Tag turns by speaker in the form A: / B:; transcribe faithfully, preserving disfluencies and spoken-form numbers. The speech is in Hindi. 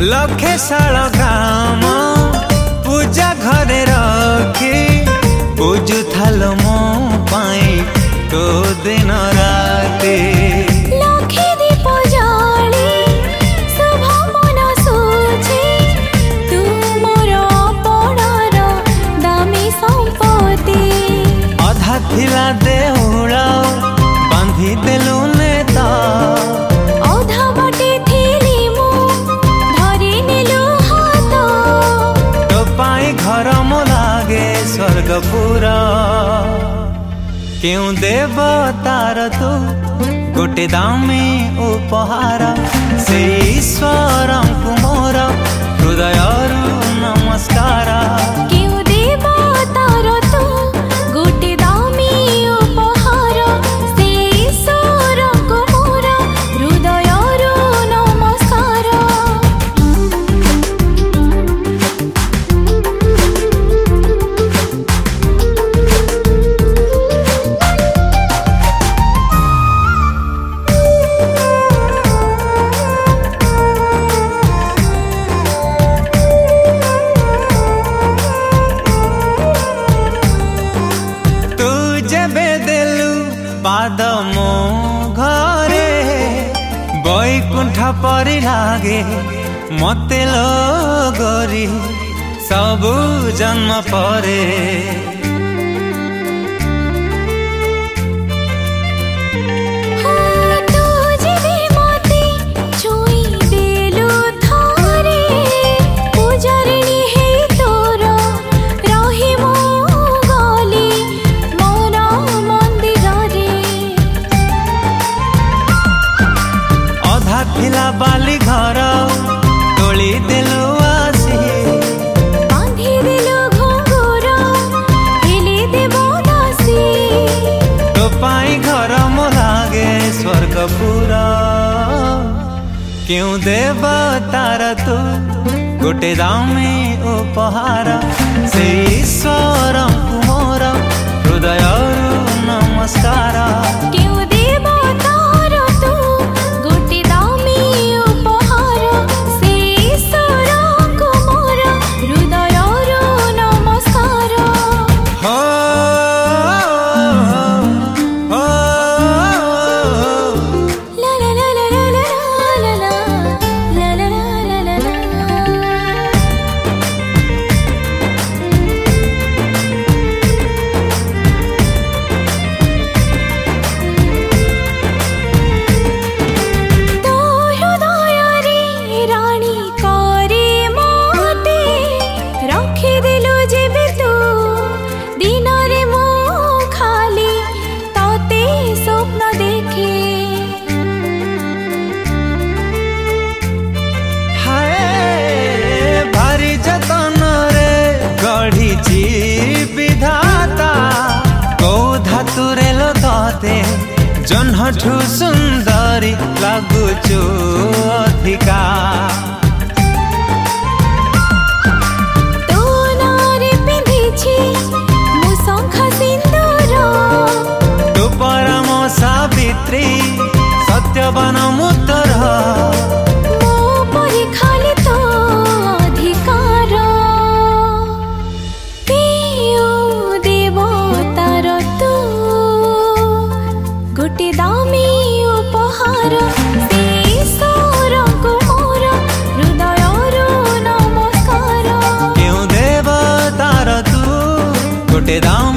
A: लखे साल ग्राम पूजा घरे रखी पूजु थाल मो पाई तो दिन राते
B: लखे दीप जाली शुभ मन सोचे तू मोर अपनार दामी संपत्ति
A: अधा थिला देउल बांधी देलु नेता
B: अधा बटे थिली मु धरी नेलु हाथ
A: तो पाई घर मो लागे स्वर्गपुर क्यों देव तार तू गोटे दामी उपहार से ईश्वर को मोर हृदय नमस्कार
B: क्यों देव तार तू गोटे दामी उपहार से ईश्वर को मोर हृदय नमस्कार
A: पाद मो घरे बैकुंठ परी लागे मते लगरी सबु जन्म परे थिला बाली घर तोली देलु आसी
B: बांधी देलु घुंघुर हिली देबो दासी
A: तो पाई घर मो लागे स्वर्गपुर क्यों देव तार तू गोटे दामी उपहार से ईश्वर को मोर हृदय नमस्कार
B: क्यों देव तार तू गोटे दामी उपहार से ईश्वर को मोर हृदय नमस्कार
A: हो हो
B: ला ला ला ला ला ला ला ला ला ला ला ला
A: विधाता कौ धातुरे लो तोते जन्हठु सुंदरी लागुचु अधिका
B: तो नारे पिंधिछि मु शंख सिंदूर
A: तू परम सावित्री सत्यवान मुत्तर
B: मो परि खाली तो अधिकार गोटे दामी उपहार से ईश्वर को मोर हृदय नमस्कार
A: क्यों देव तार तू गोटे दामी